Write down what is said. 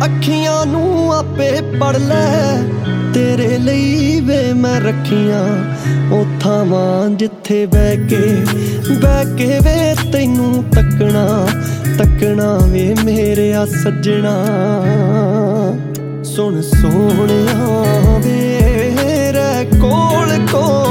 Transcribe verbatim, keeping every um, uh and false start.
ਅੱਖੀਆਂ ਨੂੰ ਆਪੇ ਪੜ ਲੈ, ਤੇਰੇ ਲਈ ਵੇ ਮੈਂ ਰੱਖੀਆਂ ਉਹ ਥਾਵਾਂ ਜਿੱਥੇ ਬਹਿ ਕੇ ਬਹਿ ਕੇ ਵੇ ਤੈਨੂੰ ਤੱਕਣਾ ਤੱਕਣਾ ਵੇ ਮੇਰਿਆ ਸੱਜਣਾ। ਸੁਣ ਸੋਹਣਿਆ ਵੇ ਰਹਿ ਕੋਲ ਕੋਲ